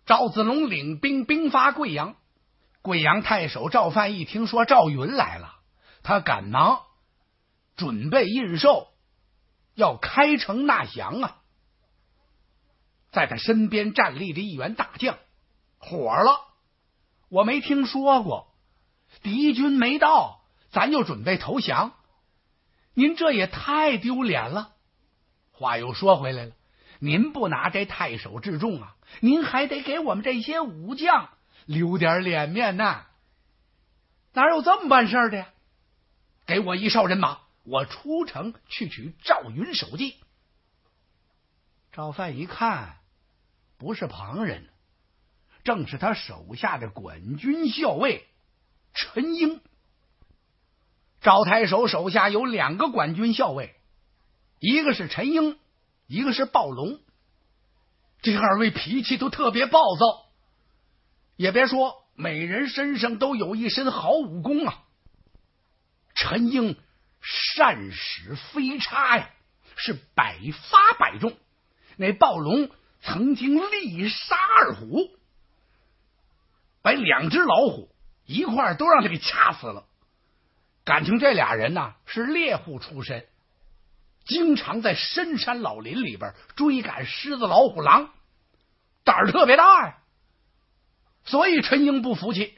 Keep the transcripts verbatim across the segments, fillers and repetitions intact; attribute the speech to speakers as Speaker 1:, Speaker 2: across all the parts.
Speaker 1: 赵子龙领兵兵发贵阳，贵阳太守赵范一听说赵云来了，他赶忙准备印绶，要开城纳降啊。在他身边站立着一员大将，火了，我没听说过，敌军没到，咱就准备投降，您这也太丢脸了。话又说回来了，您不拿这太守治重啊，您还得给我们这些武将留点脸面呐。哪有这么办事的呀？给我一哨人马，我出城去取赵云首级。赵范一看，不是旁人，正是他手下的管军校尉陈英。赵太守手下有两个管军校尉，一个是陈英，一个是鲍龙。这二位脾气都特别暴躁，也别说每人身上都有一身好武功啊。陈英善使飞叉呀，是百发百中。那鲍龙曾经力杀二虎，把两只老虎一块都让他给掐死了。感情这俩人呢是猎户出身，经常在深山老林里边追赶狮子、老虎、狼，胆儿特别大呀。所以陈英不服气。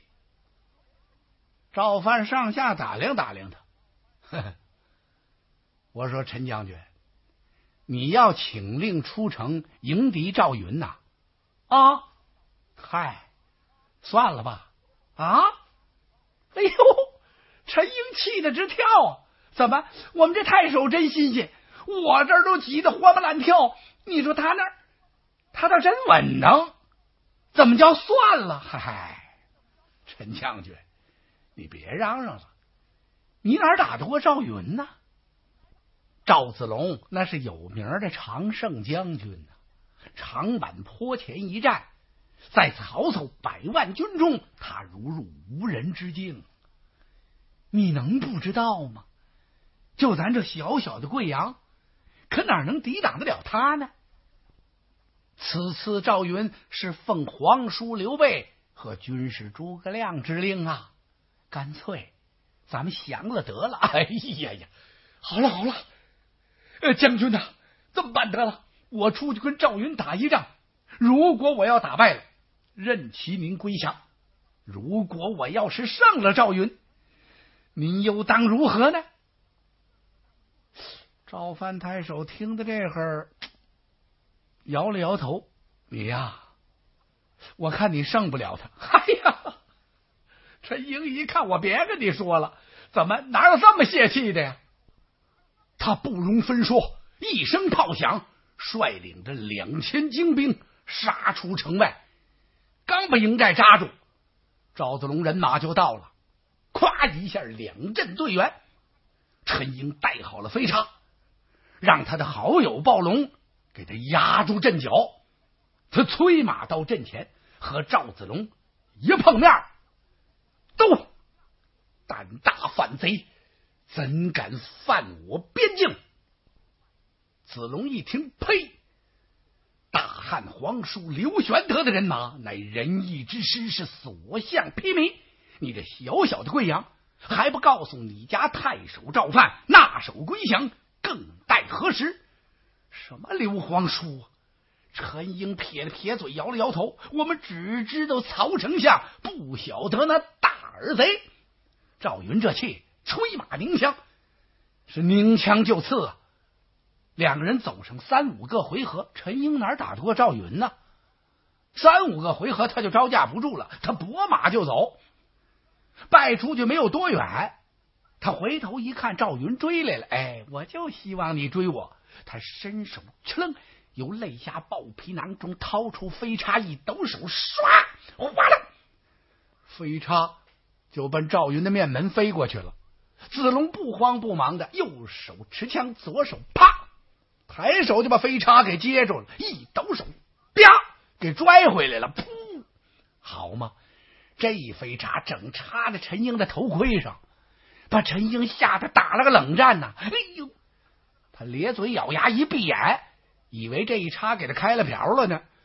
Speaker 1: 赵范上下打量打量他，呵呵，我说陈将军，你要请令出城迎敌赵云呐？啊，嗨，算了吧。啊，哎呦，陈英气得直跳啊！怎么，我们这太守真新鲜，我这儿都急得活蹦乱跳，你说他那儿，他倒真稳当，怎么叫算了？嗨，陈将军，你别嚷嚷了，你哪打得过赵云呢？赵子龙那是有名的常胜将军呢，长坂坡前一战，在曹操百万军中，他如入无人之境。你能不知道吗？就咱这小小的贵阳，可哪能抵挡得了他呢？此次赵云是奉皇叔刘备和军师诸葛亮之令啊，干脆咱们降了得了。哎呀呀，好了好了，呃，将军呐、啊，这么办得了，我出去跟赵云打一仗，如果我要打败了，任其您归降；如果我要是胜了赵云，您又当如何呢？赵范太守听的这会儿摇了摇头，你呀，我看你胜不了他。哎呀，陈英一看我别跟你说了，怎么哪有这么泄气的呀？他不容分说，一声炮响，率领着两千精兵杀出城外，刚把营寨扎住，赵子龙人马就到了，咵一下两阵队员。陈英带好了飞叉，让他的好友鲍龙给他压住阵脚，他催马到阵前，和赵子龙一碰面，都胆大反贼，怎敢犯我边境？子龙一听，呸！大汉皇叔刘玄德的人马乃仁义之师，是所向披靡。你这小小的贵阳，还不告诉你家太守赵范纳首归降，更待何时？什么刘皇叔啊？陈英撇了撇嘴，摇了摇头，我们只知道曹丞相，不晓得那大耳贼。赵云这气，催马鸣枪，是鸣枪就刺啊！两个人走上三五个回合，陈英哪打得过赵云呢？三五个回合他就招架不住了，他拨马就走。败出去没有多远，他回头一看，赵云追来了。哎，我就希望你追我。他伸手哧楞，由肋下豹皮囊中掏出飞叉，一抖手，唰，哗啦，飞叉就奔赵云的面门飞过去了。子龙不慌不忙的，右手持枪，左手啪，抬手就把飞叉给接住了，一抖手，啪，给拽回来了。噗，好嘛，这飞叉整插在陈英的头盔上，把陈英吓得打了个冷战呐！哎呦，他咧嘴咬牙一闭眼，以为这一插给他开了瓢了呢。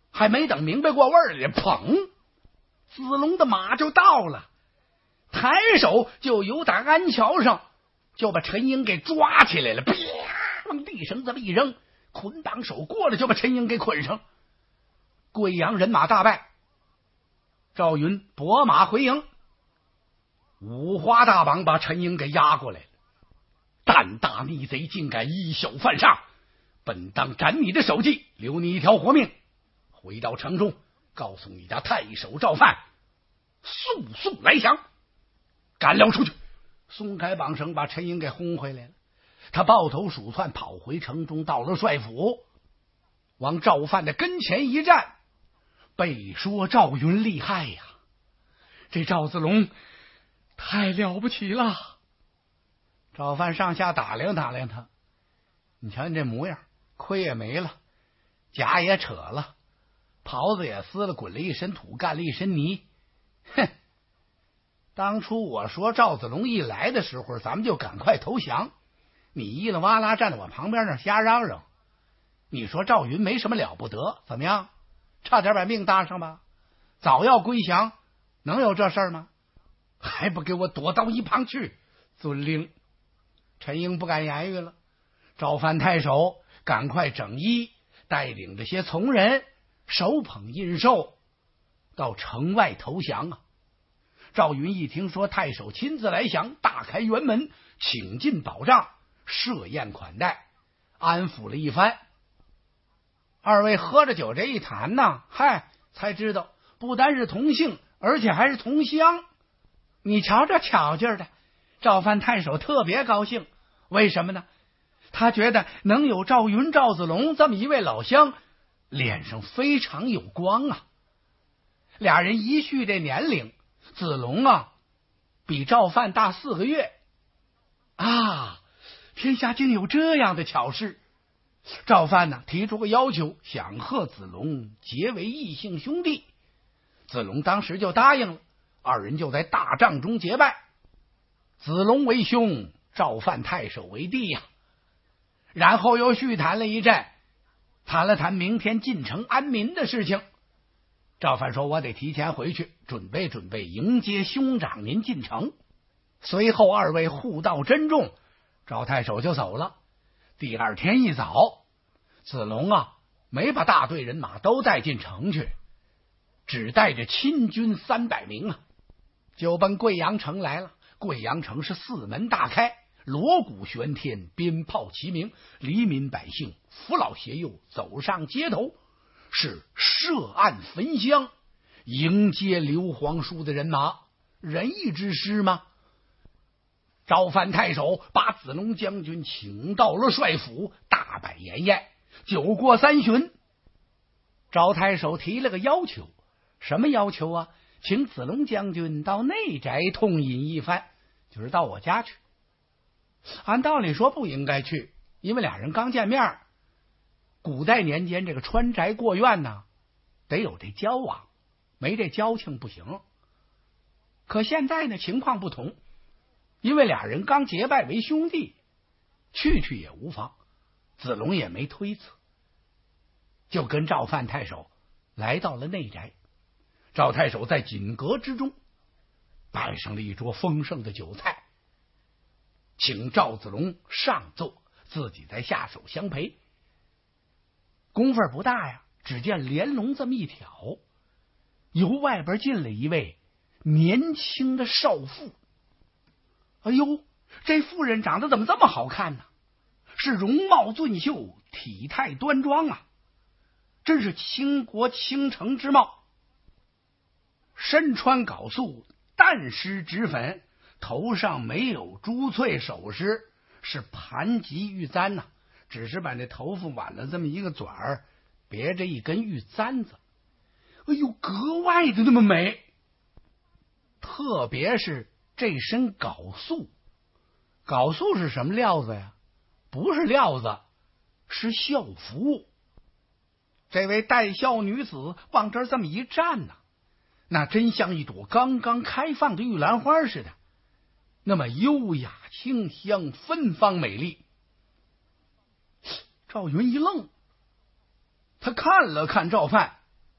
Speaker 1: 还没等明白过味儿来，砰！子龙的马就到了，抬手就由打鞍桥上就把陈英给抓起来了，啪，往地上这么一扔，捆绑手过来就把陈英给捆上。贵阳人马大败，赵云拨马回营，五花大绑把陈英给押过来了。胆大逆贼，竟敢以小犯上，本当斩你的首级，留你一条活命。回到城中，告诉你家太守赵范，速速来降。赶了出去，松开绑绳，把陈英给轰回来了。他抱头鼠窜，跑回城中，到了帅府，往赵范的跟前一站，被说赵云厉害呀，这赵子龙太了不起了。赵范上下打量打量他，你瞧你这模样，盔也没了，甲也扯了，袍子也撕了，滚了一身土，干了一身泥。哼！当初我说赵子龙一来的时候，咱们就赶快投降，你一了哇啦站在我旁边那瞎嚷嚷。你说赵云没什么了不得，怎么样？差点把命搭上吧？早要归降，能有这事儿吗？还不给我躲到一旁去！遵令。陈英不敢言语了。赵范太守赶快整衣，带领着些从人，手捧印绶，到城外投降啊！赵云一听说太守亲自来降，大开辕门，请进保障，设宴款待，安抚了一番。二位喝着酒这一谈呢，嗨，才知道不单是同姓，而且还是同乡。你瞧这巧劲儿的，赵范太守特别高兴。为什么呢？他觉得能有赵云、赵子龙这么一位老乡，脸上非常有光啊。俩人一续这年龄，子龙啊比赵范大四个月啊，天下竟有这样的巧事。赵范呢提出个要求，想和子龙结为异姓兄弟。子龙当时就答应了，二人就在大帐中结拜，子龙为兄，赵范太守为弟呀、啊。然后又续谈了一阵，谈了谈明天进城安民的事情。赵范说：“我得提前回去，准备准备迎接兄长您进城。”随后二位互道珍重，赵太守就走了。第二天一早，子龙啊没把大队人马都带进城去，只带着亲军三百名啊，就奔贵阳城来了。贵阳城是四门大开，锣鼓喧天，鞭炮齐鸣，黎民百姓扶老携幼走上街头，是设案焚香迎接刘皇叔的人马。仁义之师吗？赵范太守把子龙将军请到了帅府，大摆筵宴。酒过三巡，赵太守提了个要求。什么要求啊？请子龙将军到内宅痛饮一番，就是到我家去。按道理说不应该去，因为俩人刚见面。古代年间这个穿宅过院呢，得有这交往，没这交情不行。可现在呢情况不同，因为俩人刚结拜为兄弟，去去也无妨。子龙也没推辞，就跟赵范太守来到了内宅。赵太守在锦阁之中摆上了一桌丰盛的酒菜，请赵子龙上座，自己在下手相陪。功夫不大呀，只见帘笼这么一挑，由外边进了一位年轻的少妇。哎呦，这妇人长得怎么这么好看呢？是容貌俊秀，体态端庄啊，真是倾国倾城之貌。身穿缟素，淡施脂粉，头上没有珠翠首饰，是盘髻玉簪呐、啊，只是把那头发挽了这么一个卷儿，别着一根玉簪子。哎呦，格外的那么美。特别是这身缟素，缟素是什么料子呀？不是料子，是校服。这位带孝女子往这儿这么一站呢、啊，那真像一朵刚刚开放的玉兰花似的，那么优雅清香，芬芳美丽。赵云一愣，他看了看赵范，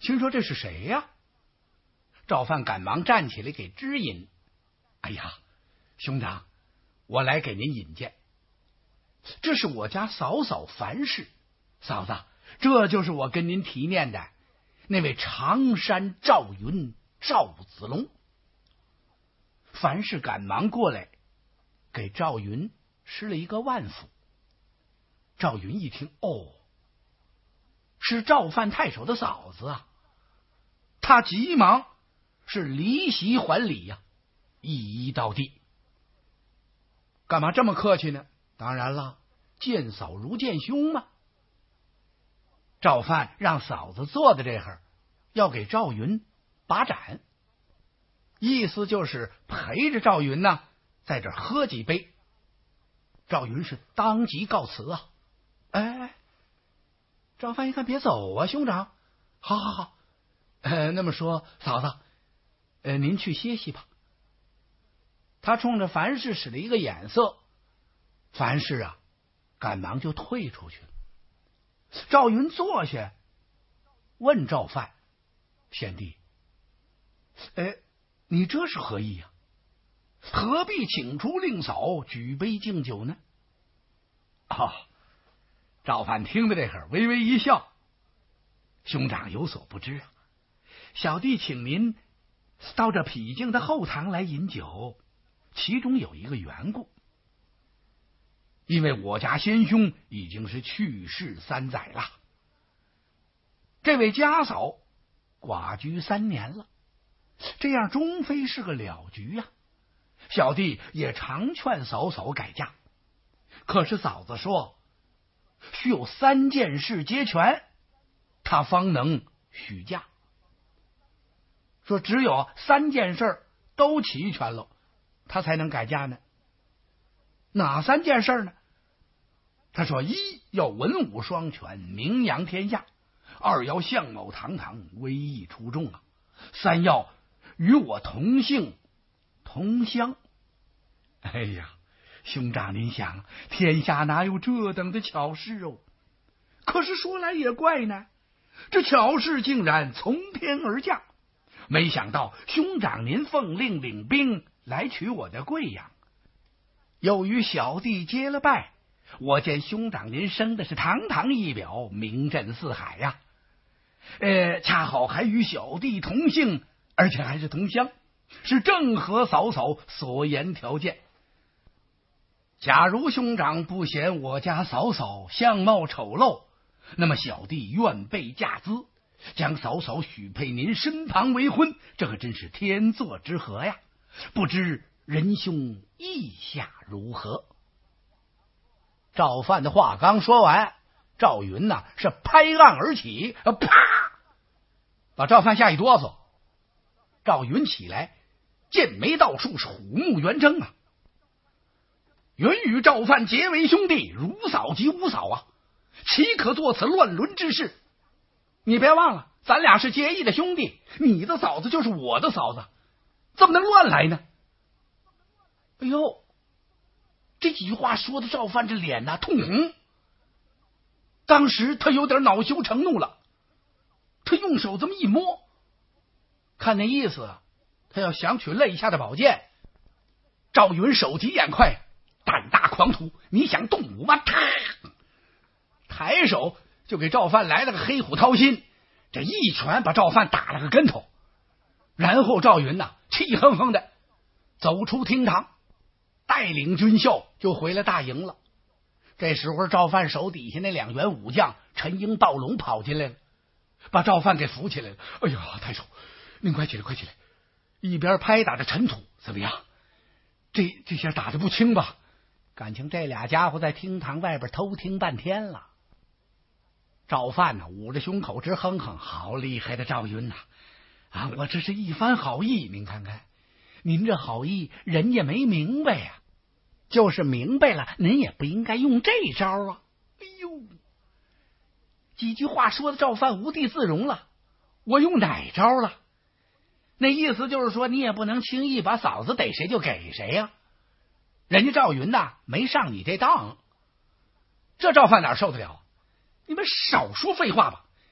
Speaker 1: 心说这是谁呀？赵范赶忙站起来给支引。哎呀，兄长，我来给您引荐，这是我家嫂嫂樊氏。嫂子，这就是我跟您提念的那位常山赵云赵子龙。樊氏赶忙过来给赵云施了一个万福。赵云一听，哦，是赵范太守的嫂子啊，他急忙是离席还礼呀、啊，一一到地。干嘛这么客气呢？当然了，见嫂如见兄嘛。赵范让嫂子坐在这儿，要给赵云把盏，意思就是陪着赵云呢，在这喝几杯。赵云是当即告辞啊！哎，赵范一看，别走啊，兄长，好好好，呃，那么说，嫂子，呃，您去歇息吧。他冲着樊氏使了一个眼色，樊氏啊，赶忙就退出去了。赵云坐下，问赵范：“贤弟，哎，你这是何意呀、啊？何必请出令嫂举杯敬酒呢？”啊、哦，赵范听到这会儿，微微一笑：“兄长有所不知啊，小弟请您到这僻静的后堂来饮酒，其中有一个缘故。因为我家先兄已经是去世三载了，这位家嫂寡居三年了，这样终非是个了局呀、啊。小弟也常劝嫂嫂改嫁，可是嫂子说需有三件事皆全，她方能许嫁。说只有三件事都齐全了，她才能改嫁呢。哪三件事呢？他说：一要文武双全，名扬天下；二要相貌堂堂，威仪出众啊；三要与我同姓同乡。哎呀，兄长您想，天下哪有这等的巧事哦？可是说来也怪呢，这巧事竟然从天而降。没想到兄长您奉令领兵来取我的贵阳，又与小弟结了拜，我见兄长您生的是堂堂一表，名震四海呀、啊。呃，恰好还与小弟同姓，而且还是同乡，是正合嫂嫂所言条件。假如兄长不嫌我家嫂嫂相貌丑陋，那么小弟愿备嫁资，将嫂嫂许配您身旁为婚，这可真是天作之合呀！不知仁兄意下如何？赵范的话刚说完，赵云呐、啊、是拍案而起，啪，把赵范吓一哆嗦。赵云起来，剑眉倒竖，是虎目圆睁啊！云与赵范结为兄弟，如嫂及无嫂啊，岂可做此乱伦之事？你别忘了，咱俩是结义的兄弟，你的嫂子就是我的嫂子，怎么能乱来呢？哎呦，这几句话说的赵范这脸呐通红，当时他有点恼羞成怒了，他用手这么一摸，看那意思，他要想取肋下的宝剑。赵云手疾眼快，胆大狂徒，你想动武吗？抬手就给赵范来了个黑虎掏心，这一拳把赵范打了个跟头。然后赵云呐、啊、气哼哼的走出厅堂，带领军校就回了大营了。这时候赵范手底下那两员武将陈英、暴龙跑进来了，把赵范给扶起来了。哎呀，太守，您快起来，快起来！一边拍打着尘土，怎么样？这这下打得不轻吧？感情这俩家伙在厅堂外边偷听半天了。赵范呢、啊、捂着胸口直哼哼，好厉害的赵云呐、啊！啊，我这是一番好意，您看看，您这好意人家没明白呀、啊，就是明白了，您也不应该用这招啊！哎呦，几句话说的赵范无地自容了。我用哪招了？那意思就是说，你也不能轻易把嫂子逮谁就给谁呀、啊。人家赵云呐、啊、没上你这当，这赵范哪受得了？你们少说废话吧！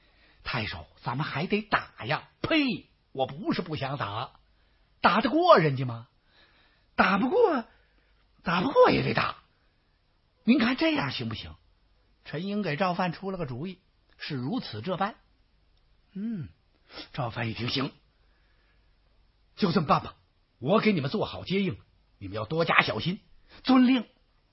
Speaker 1: 太守，咱们还得打呀！呸！我不是不想打，打得过人家吗？打不过，打不过也得打。您看这样行不行？陈英给赵范出了个主意，是如此这般。嗯，赵范一听，行，就这么办吧。我给你们做好接应，你们要多加小心。遵令。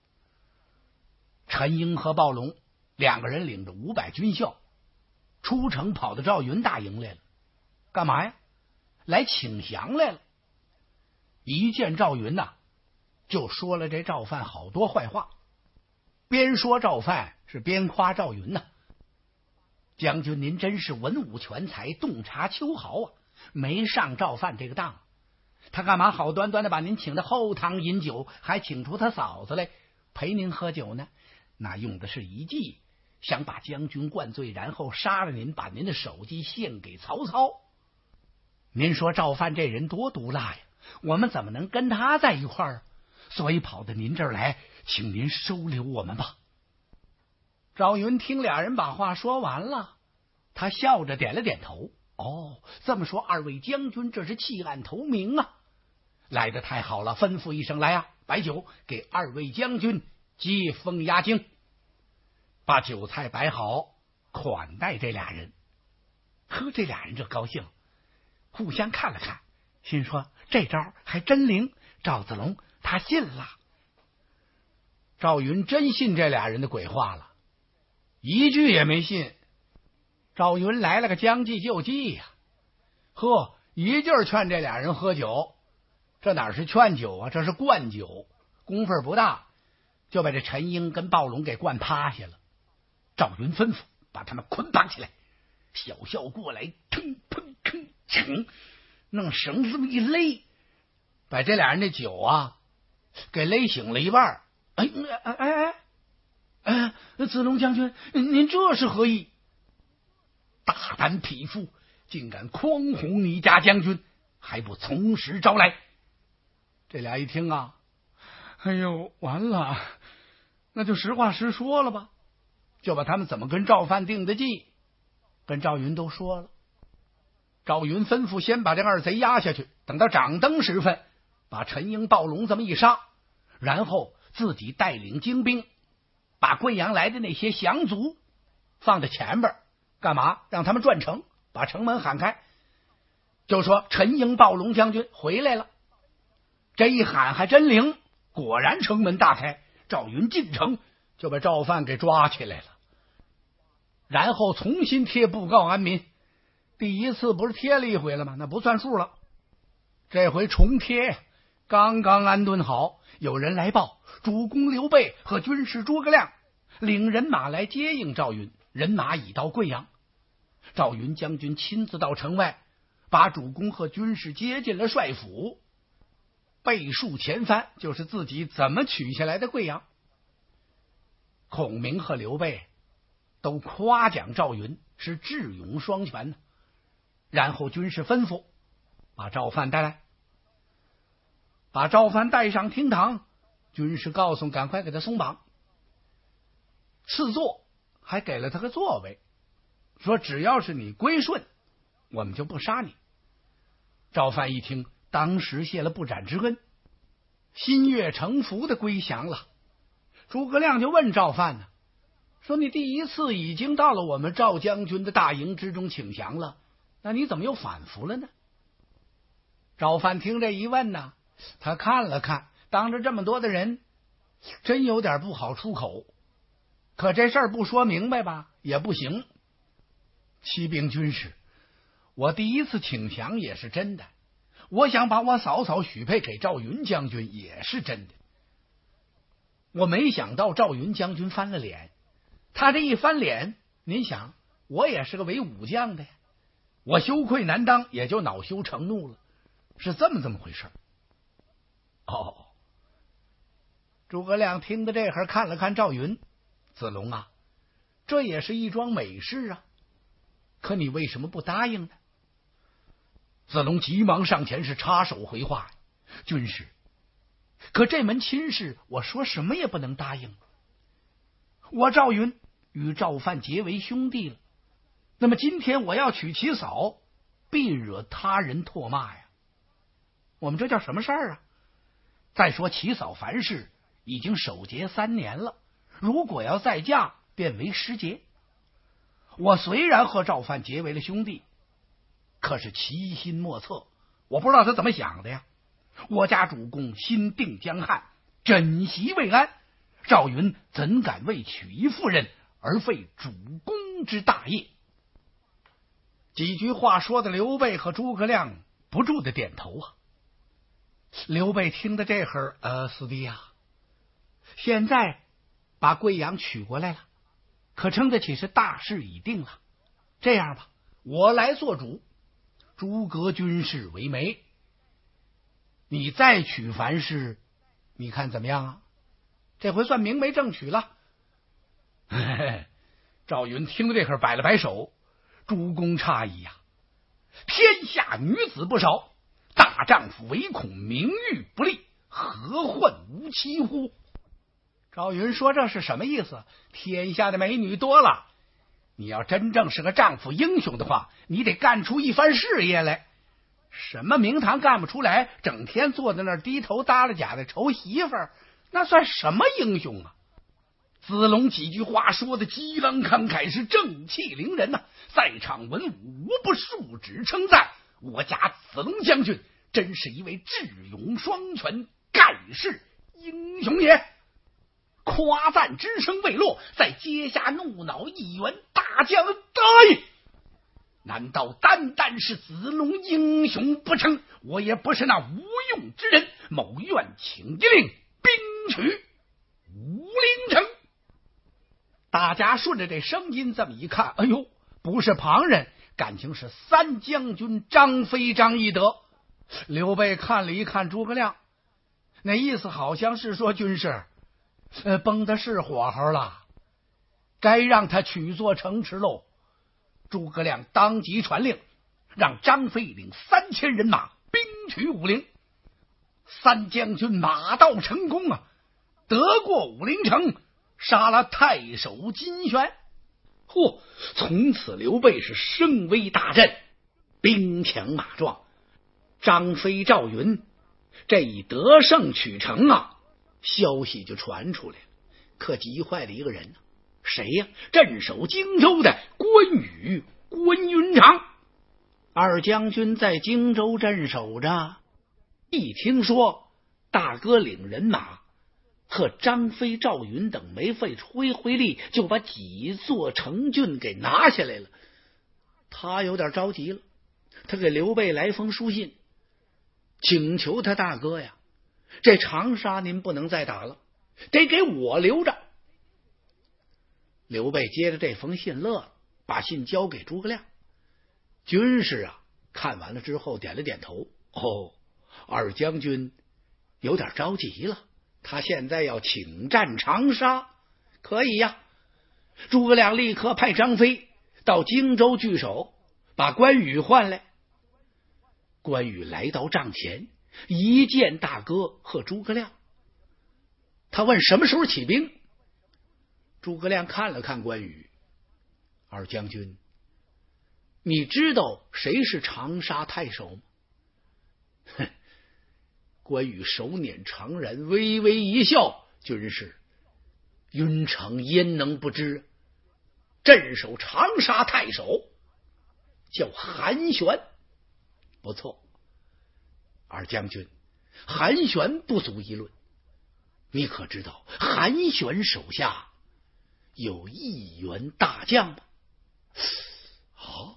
Speaker 1: 陈英和鲍龙两个人领着五百军校出城，跑到赵云大营来了。干嘛呀？来请降来了。一见赵云呐、啊，就说了这赵范好多坏话，边说赵范是边夸赵云呐、啊。将军您真是文武全才，洞察秋毫啊，没上赵范这个当。他干嘛好端端的把您请到后堂饮酒，还请出他嫂子来陪您喝酒呢？那用的是一计，想把将军灌醉，然后杀了您，把您的首级献给曹操。您说赵范这人多毒辣呀，我们怎么能跟他在一块儿？所以跑到您这儿来，请您收留我们吧。赵云听俩人把话说完了，他笑着点了点头。哦，这么说二位将军这是弃暗投明啊，来得太好了，吩咐一声，来呀、啊，摆酒给二位将军接风压惊，把酒菜摆好，款待这俩人。呵，这俩人这高兴，互相看了看，心说这招还真灵。赵子龙他信了。赵云真信这俩人的鬼话了，一句也没信。赵云来了个将计就计呀、啊，呵，一劲儿劝这俩人喝酒。这哪是劝酒啊，这是灌酒。功夫不大，就把这陈英跟鲍龙给灌趴下了。赵云吩咐把他们捆绑起来，小校过来，腾砰吭锵，弄绳子这么一勒，把这俩人的酒啊给勒醒了一半。哎哎哎哎哎，子龙将军，您这是何意？大胆匹夫，竟敢诓哄你家将军，还不从实招来？这俩一听啊，哎呦，完了，那就实话实说了吧，就把他们怎么跟赵范定的计跟赵云都说了。赵云吩咐先把这二贼压下去，等到掌灯时分，把陈英、鲍龙这么一杀，然后自己带领精兵，把贵阳来的那些降卒放在前边，干嘛？让他们转城，把城门喊开，就说陈英、鲍龙将军回来了。这一喊还真灵，果然城门大开，赵云进城就把赵范给抓起来了，然后重新贴布告安民。第一次不是贴了一回了吗？那不算数了，这回重贴。刚刚安顿好，有人来报，主公刘备和军师诸葛亮领人马来接应赵云，人马已到贵阳。赵云将军亲自到城外，把主公和军士接进了帅府，背述前番，就是自己怎么取下来的贵阳。孔明和刘备都夸奖赵云是智勇双全，然后军士吩咐把赵范带来，把赵范带上厅堂，军士告诉赶快给他松绑，赐座，还给了他个座位，说只要是你归顺，我们就不杀你。赵范一听，当时谢了不斩之恩，心悦诚服的归降了。诸葛亮就问赵范呢，说你第一次已经到了我们赵将军的大营之中请降了，那你怎么又反服了呢？赵范听这一问呢，他看了看，当着这么多的人，真有点不好出口。可这事儿不说明白吧也不行。骑兵军师，我第一次请降也是真的，我想把我嫂嫂许配给赵云将军也是真的。我没想到赵云将军翻了脸，他这一翻脸，您想我也是个为武将的呀，我羞愧难当，也就恼羞成怒了，是这么这么回事。哦，诸葛亮听到这会儿，看了看赵云，子龙啊，这也是一桩美事啊，可你为什么不答应呢？子龙急忙上前是插手回话，军师，可这门亲事我说什么也不能答应。我赵云与赵范结为兄弟了， 那么今天我要娶其嫂，必惹他人唾骂呀。我们这叫什么事儿啊？再说其嫂樊氏已经守节三年了，如果要再嫁，便为失节。我虽然和赵范结为了兄弟，可是其心莫测，我不知道他怎么想的呀。我家主公心定江汉，枕席未安，赵云怎敢为娶一妇人而废主公之大业？几句话说的刘备和诸葛亮不住的点头啊。刘备听得这会儿，呃，四弟呀、啊，现在把贵阳娶过来了，可称得起是大事已定了。这样吧，我来做主，诸葛军士为媒，你再娶樊氏，你看怎么样啊？这回算明媒正娶了。嘿嘿，赵云听得这会儿摆了摆手，诸公诧异呀、啊，天下女子不少，大丈夫唯恐名誉不立，何患无妻乎？赵云说这是什么意思？天下的美女多了，你要真正是个丈夫英雄的话，你得干出一番事业来。什么名堂干不出来，整天坐在那儿低头耷拉甲的愁媳妇儿，那算什么英雄啊？子龙几句话说的激朗慷慨，是正气凌人呐、啊！在场文武无不竖指称赞，我家子龙将军真是一位智勇双全、盖世英雄也。夸赞之声未落，在阶下怒恼一员大将得意。难道单单是子龙英雄不成？我也不是那无用之人，某愿请一令，兵取武陵城。大家顺着这声音这么一看，哎呦，不是旁人，感情是三将军张飞张翼德。刘备看了一看诸葛亮，那意思好像是说，军师呃，崩的是火候了，该让他取作城池喽。诸葛亮当即传令，让张飞领三千人马兵取武陵。三将军马到成功啊，得过武陵城，杀了太守金旋。嚯！从此刘备是声威大振，兵强马壮。张飞、赵云这一得胜取城啊，消息就传出来了，可急坏了一个人呢、啊。谁呀、啊？镇守荆州的关羽、关云长二将军在荆州镇守着，一听说大哥领人马和张飞、赵云等没费吹灰力就把几座城郡给拿下来了，他有点着急了。他给刘备来封书信，请求他大哥呀，这长沙您不能再打了，得给我留着。刘备接着这封信乐了，把信交给诸葛亮。军士啊，看完了之后点了点头。哦，二将军有点着急了，他现在要请战长沙。可以呀，诸葛亮立刻派张飞到荆州据守，把关羽唤来。关羽来到帐前，一见大哥和诸葛亮，他问什么时候起兵。诸葛亮看了看关羽，二将军，你知道谁是长沙太守吗？哼！关羽手捻长髯，微微一笑，军士，云长焉能不知？镇守长沙太守叫韩玄。不错，二将军，韩玄不足一论。你可知道韩玄手下有一员大将吗？啊，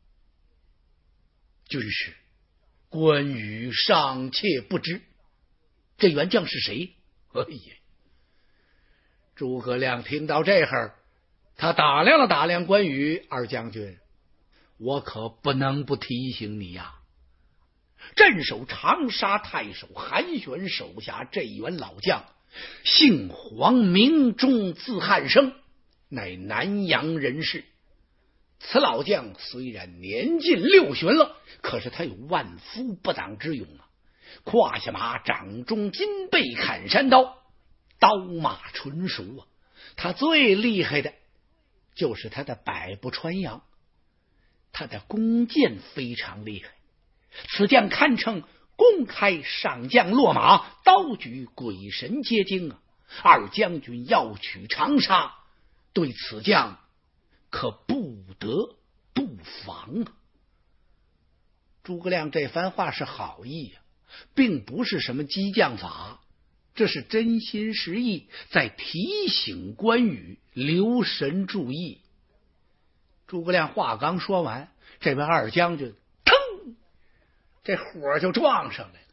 Speaker 1: 军师，关羽尚且不知，这员将是谁？哎呀！诸葛亮听到这会儿，他打量了打量关羽，二将军，我可不能不提醒你呀、啊。镇守长沙太守韩玄手下这一员老将，姓黄，名忠，字汉升，乃南阳人士。此老将虽然年近六旬了，可是他有万夫不挡之勇啊！胯下马，掌中金背砍山刀，刀马纯熟啊！他最厉害的就是他的百步穿杨。 他的弓箭非常厉害，此将堪称公开上将落马，刀举鬼神皆惊啊！二将军要取长沙，对此将可不得不防啊！诸葛亮这番话是好意啊，并不是什么激将法，这是真心实意在提醒关羽留神注意。诸葛亮话刚说完，这位二将军腾，这火就撞上来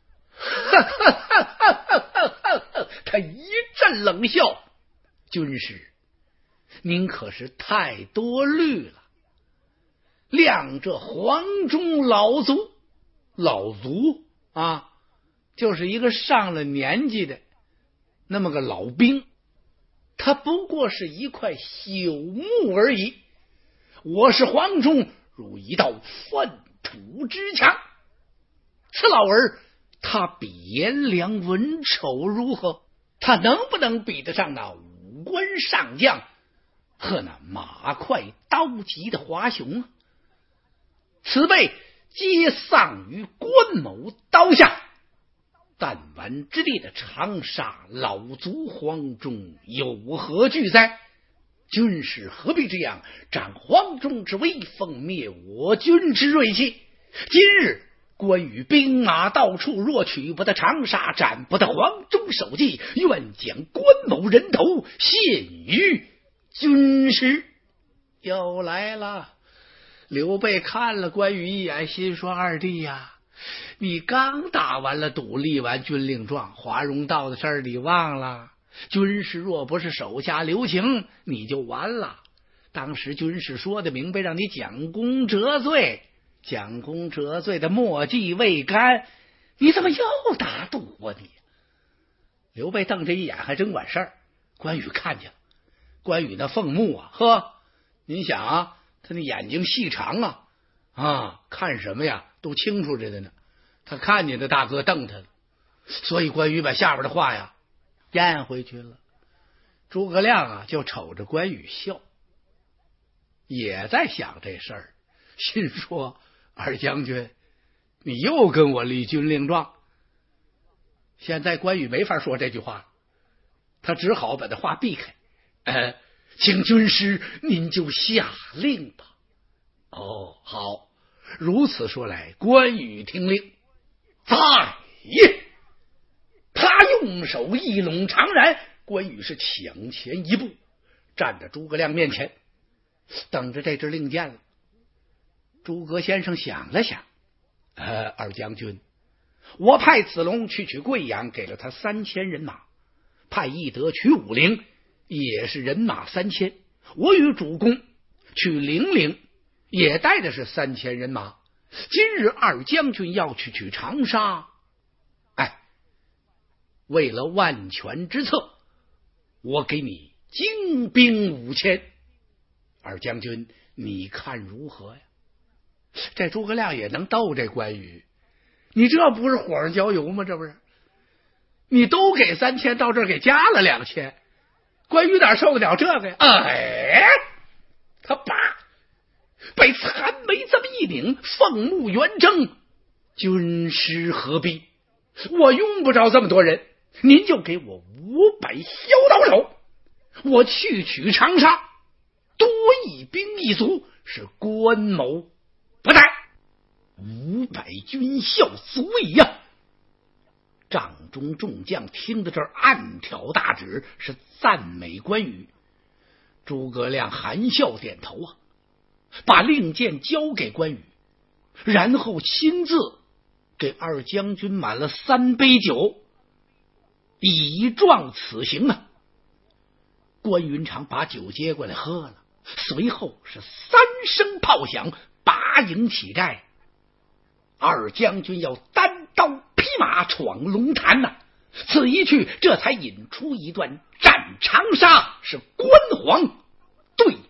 Speaker 1: 了。他一阵冷笑：“军师，您可是太多虑了。亮这黄忠老卒，老卒啊，就是一个上了年纪的那么个老兵，他不过是一块朽木而已。我是黄忠，如一道粪土之墙。此老儿，他比颜良、文丑如何？他能不能比得上那五关上将和那马快刀急的华雄啊？此辈皆丧于关某刀下。弹丸之地的长沙，老卒黄忠有何惧哉？军师何必这样斩黄忠之威风，灭我军之锐气？今日关羽兵马到处，若取不得长沙，斩不得黄忠首级，愿将关某人头献于军师。又来了。刘备看了关羽一眼，心说：二弟呀，你刚打完了赌，立完军令状，华容道的事儿你忘了？军师若不是手下留情，你就完了。当时军师说的明白，让你蒋公折罪，蒋公折罪的墨迹未干，你怎么又打赌啊你？刘备瞪这一眼还真管事儿。关羽看见了，关羽那凤目啊，呵，您想啊，他那眼睛细长啊，啊，看什么呀都清楚着的呢。他看见的大哥瞪他了，所以关羽把下边的话呀咽回去了。诸葛亮啊就瞅着关羽笑，也在想这事儿，心说：二将军，你又跟我立军令状。现在关羽没法说这句话了，他只好把这话避开。呃，请军师您就下令吧。哦，好，如此说来，关羽听令。在也，他用手一拢长髯，关羽是抢前一步，站在诸葛亮面前，等着这支令箭了。诸葛先生想了想，呃，二将军，我派子龙去取贵阳，给了他三千人马，派翼德取武陵，也是人马三千。我与主公去零陵，也带的是三千人马。今日二将军要去取长沙，哎，为了万全之策，我给你精兵五千。二将军，你看如何呀？这诸葛亮也能斗这关羽，你这不是火上浇油吗？这不是，你都给三千，到这儿给加了两千，关羽哪受得了这个呀？哎，他爸被残眉这么一拧，凤目圆睁。军师何必？我用不着这么多人，您就给我五百削刀手，我去取长沙，多一兵一卒，是关某不在。五百军校足矣呀！帐中众将听到这儿，暗挑大指，是赞美关羽。诸葛亮含笑点头啊，把令箭交给关羽，然后亲自给二将军满了三杯酒，以壮此行啊。关云长把酒接过来喝了，随后是三声炮响，拔营起寨。二将军要单刀匹马闯龙潭呐、啊！此一去，这才引出一段战长沙，是关黄对